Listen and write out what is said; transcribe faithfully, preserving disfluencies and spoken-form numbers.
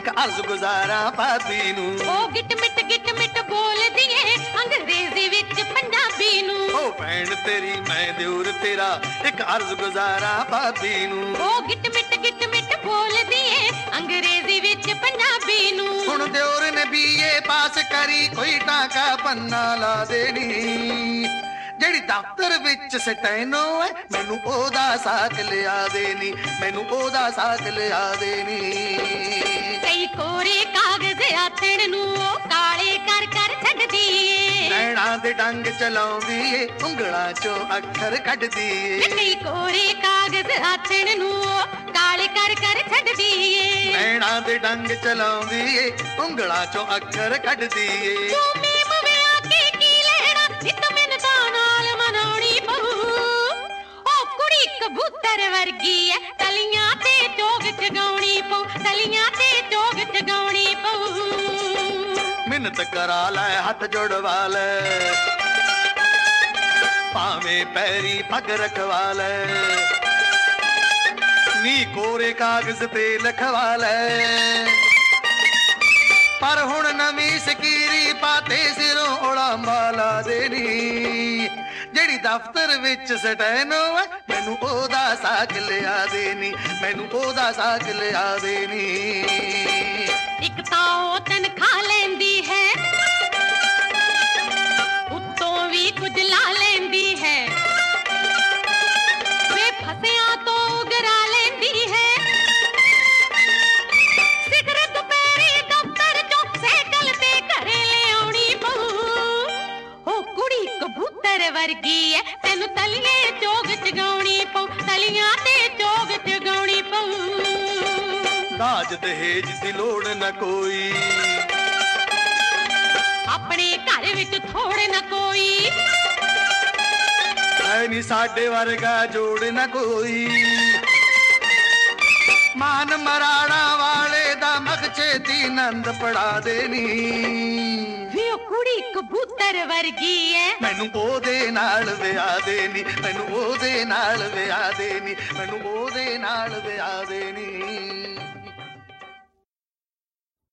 ਇੱਕ ਅਰਜ਼ ਗੁਜ਼ਾਰਾਂ ਭਾਬੀ ਨੂੰ। ਉਹ ਗਿੱਟ ਮਿੱਟ ਗਿੱਟ ਮਿੱਟ ਬੋਲਦੀ ਏ ਅੰਗਰੇਜ਼ੀ ਵਿੱਚ ਪੰਜਾਬੀ ਨੂੰ। ਉਹ ਭੈਣ ਤੇਰੀ ਮੈਂ ਦਿਉਰ ਤੇਰਾ ਇੱਕ ਅਰਜ਼ ਗੁਜ਼ਾਰਾਂ ਭਾਬੀ ਨੂੰ। ਉਹ ਗਿੱਟ ਮਿੱਟ ਗਿੱਟ ਮਿੱਟ ਬੋਲਦੀ ਏ ਅੰਗਰੇਜ਼ੀ ਵਿੱਚ ਪੰਜਾਬੀ ਨੂੰ। ਹੁਣ ਦਿਉਰ ਨੇ ਬੀਏ ਪਾਸ ਕਰੀ ਕੋਈ ਟਾਂਕਾ ਪੰਨਾ ਲਾ ਦੇਣੀ। ਜਿਹੜੀ ਦਫ਼ਤਰ ਵਿੱਚ ਸਟੈਨੋ ਹੈ ਮੈਨੂੰ ਉਹਦਾ ਸਾਥ ਲਿਆ ਦੇਣੀ, ਮੈਨੂੰ ਉਹਦਾ ਸਾਥ ਲਿਆ ਦੇਣੀ। ਕਈ ਕੋਰੇ ਕਾਗਜ਼ ਆਥਣ ਨੂੰ ਉਹ ਕਾਲੇ ਕਰ ਕਰ ਛੱਡਦੀ ਏ। ਨੈਣਾਂ ਦੇ ਡੰਗ ਚਲਾਉਂਦੀ ਏ ਉਂਗਲਾਂ ਚੋਂ ਅੱਖਰ ਕੱਢਦੀ ਏ। ਕਈ ਕੋਰੇ ਕਾਗਜ਼ ਆਥਣ ਨੂੰ ਉਹ ਕਾਲੇ ਕਰ ਕਰ ਛੱਡਦੀ ਏ। ਨੈਣਾਂ ਦੇ ਡੰਗ ਚਲਾਉਂਦੀ ਏ ਉਂਗਲਾਂ ਚੋਂ ਅੱਖਰ ਕੱਢਦੀ ਏ। ਤੂੰ ਮੀਮ ਵਿਆਹ ਕੇ ਕੀ ਲੈਣਾ ਨਿੱਤ ਮਿੰਨਤਾਂ ਨਾਲ ਮਨਾਉਣੀ ਪਊ। ਉਹ ਕੁੜੀ ਕਬੂਤਰ ਵਰਗੀ ਐ ਤਲੀਆਂ ਤੇ ਚੋਗ ਚਗਾਉਣੀ ਪਊ, ਤਲੀਆਂ ਤੇ ਚੋਗ ਚਗਾਉਣੀ ਪਊ। ਮਿੰਨਤ ਕਰਾ ਲੈ ਹੱਥ ਜੋੜਵਾ ਲੈ ਭਾਵੇਂ ਪੈਰੀ ਪੱਗ ਰਖਵਾ ਲੈ। ਨੀ ਕੋਰੇ ਕਾਗਜ਼ ਤੇ ਲਿਖਵਾ ਲੈ ਪਰ ਹੁਣ ਨਵੀਂ ਸਕੀਰੀ ਪਾਤੇ ਸਿਰੋਂ ਉਲਾਂਬਾ ਲਾ ਦੇਣੀ। ਜਿਹੜੀ ਦਫ਼ਤਰ ਵਿੱਚ ਸਟੈਨੋ ਹੈ ਮੈਨੂੰ ਉਹਦਾ ਸਾਕ ਲਿਆ ਦੇਣੀ, ਮੈਨੂੰ ਉਹਦਾ ਸਾਕ ਲਿਆ ਦੇਣੀ। ਇੱਕ ਤਾਂ ਉਹ ਤਨਖਾਹ ਲੈਂਦੀ ਹੈ ਉੱਤੋਂ ਵੀ ਕੁਝ ਲਾ ਲੈਂਦੀ ਹੈ। ਵੇ ਫਸਿਆਂ ਤੋਂ ਉਗਰਾ ਲੈਂਦੀ ਹੈ। ਸਿਖਰ ਦੁਪਹਿਰੇ ਦਫ਼ਤਰ ਚੋਂ ਸਾਈਕਲ ਤੇ ਘਰੇ ਲਿਆਉਣੀ ਪਊ। ਉਹ ਕੁੜੀ ਕਬੂਤਰ ਵਰਗੀ ਐ ਤੈਨੂੰ ਤਲੀਏ ਚੋਗ ਚਗਾਉਣੀ ਪਊ, ਤਲੀਆਂ ਤੇ ਚੋਗ ਚਗਾਉਣੀ ਪਊ। ਦਾਜ ਦਹੇਜ ਦੀ ਲੋੜ ਨਾ ਕੋਈ ਆਪਣੇ ਘਰ ਵਿੱਚ ਥੋੜ ਨਾ ਕੋਈ। ਐ ਨੀ ਸਾਡੇ ਵਰਗਾ ਜੋੜ ਨਾ ਕੋਈ। ਮਾਨ ਮਰਾਣਾ ਵਾਲੇ ਦਾ ਮਖਛੇ ਦੀ ਨੰਦ ਪੜਾ ਦੇਣੀ। ਵੀ ਉਹ ਕੁੜੀ ਕਬੂਤਰ ਵਰਗੀ ਐ ਮੈਨੂੰ ਉਹਦੇ ਨਾਲ ਵਿਆਹ ਦੇਣੀ, ਮੈਨੂੰ ਉਹਦੇ ਨਾਲ ਵਿਆਹ ਦੇਣੀ, ਮੈਨੂੰ ਉਹਦੇ ਨਾਲ ਵਿਆਹ ਦੇਣੀ।